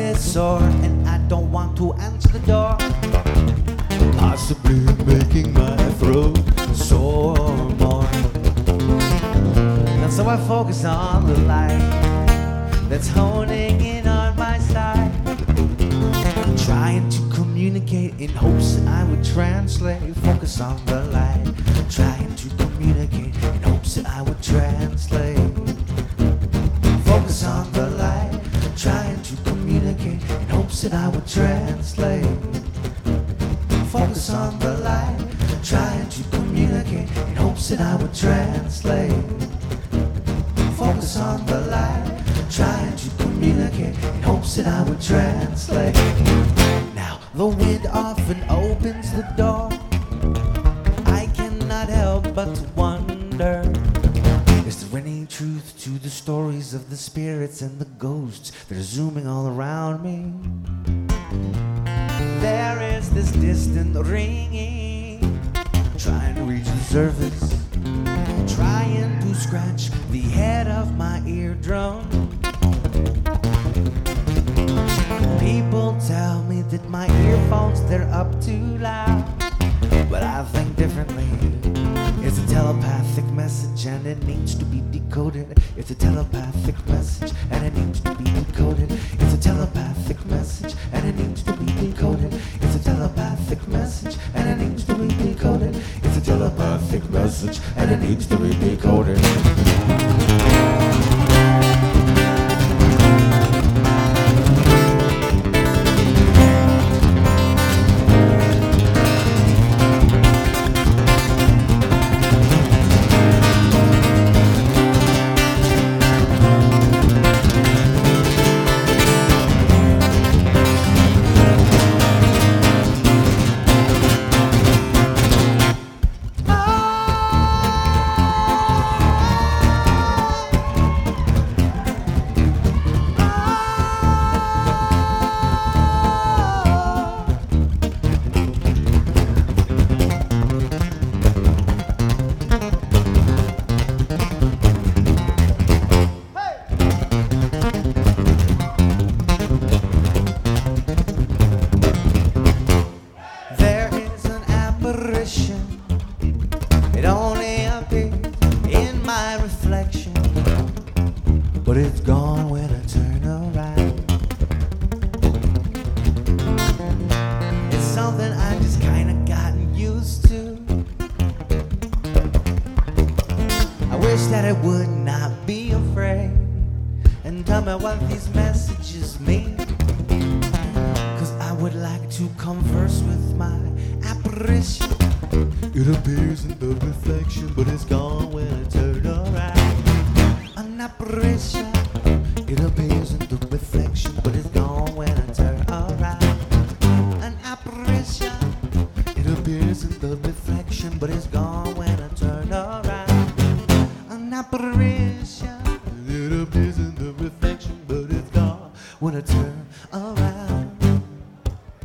is sore and I don't want to answer the door. Possibly making my throat sore more. And so I focus on the light that's honing in on my side, trying to communicate in hopes that I would translate. Focus on the light, trying to communicate in hopes that I would translate. Focus on the light, trying to communicate in hopes that I would translate. Focus on the light, trying to communicate in hopes that I would translate. Focus on the light, trying to communicate in hopes that I would translate. Now the wind often opens the door. I cannot help but to wonder, is there any truth to the stories of the spirits and the ghosts that are zooming all around me? There is this distant ringing, trying to reach the surface, trying to scratch the head of my eardrum. People tell me that my earphones, they're up too loud, but I think differently. It's a telepathic message and it needs to be decoded. It's a telepathic message and it needs to be decoded. It's a telepathic message and it needs to be decoded. It's a telepathic message and it needs to be decoded. It's a telepathic message and it needs to be decoded. It only appears in my reflection, but it's gone when I turn around. It's something I just kinda gotten used to. I wish that I would not be afraid and tell me what these messages mean, 'cause I would like to converse with my apparition. It appears in the reflection, but it's gone when I turn around. An apparition. It appears in the reflection, but it's gone when I turn around. An apparition. It appears in the reflection, but it's gone when I turn around. An apparition. It appears in the reflection, but it's gone when I turn around.